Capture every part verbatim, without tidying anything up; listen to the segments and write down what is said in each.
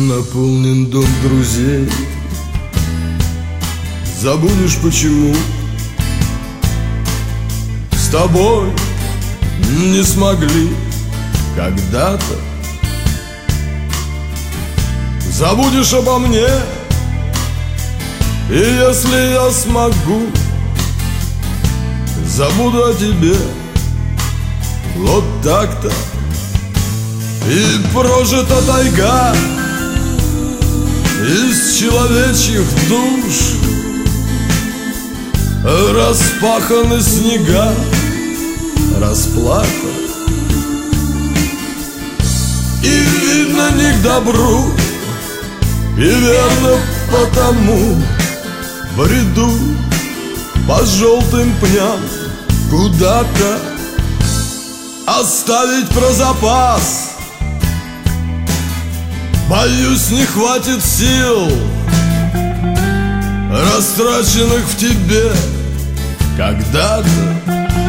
Наполнен дом друзей. Забудешь почему с тобой не смогли когда-то. Забудешь обо мне, и если я смогу, забуду о тебе. Вот так-то и прожита тайга из человечьих душ, распаханы снега, расплата. И видно не к добру, и верно потому бреду по желтым пням куда-то. Оставить про запас, боюсь, не хватит сил, растраченных в тебе когда-то.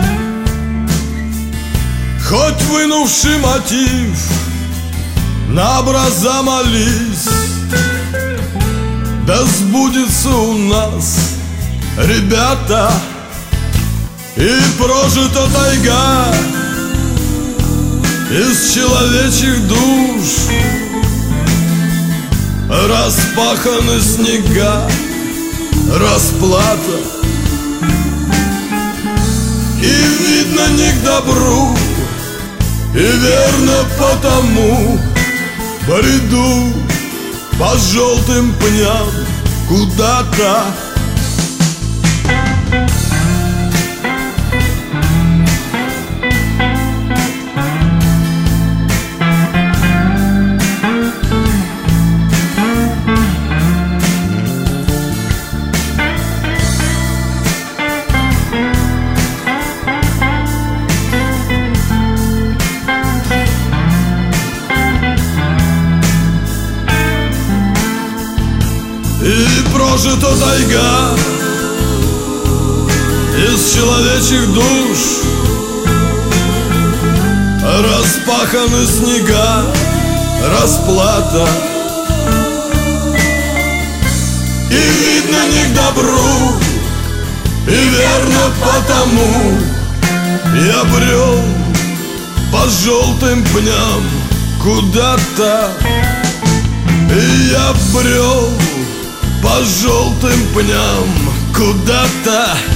Хоть вынувший мотив, на образа молись, да сбудется у нас, ребята, и прожита тайга из человечьих душ, распаханы снега, расплата. И видно не к добру, и верно потому бреду по желтым пням куда-то. И прожита тайга из человечьих душ, распаханы снега, расплата. И видно не к добру, и верно потому я брел по желтым пням куда-то. И я брел по желтым пням куда-то.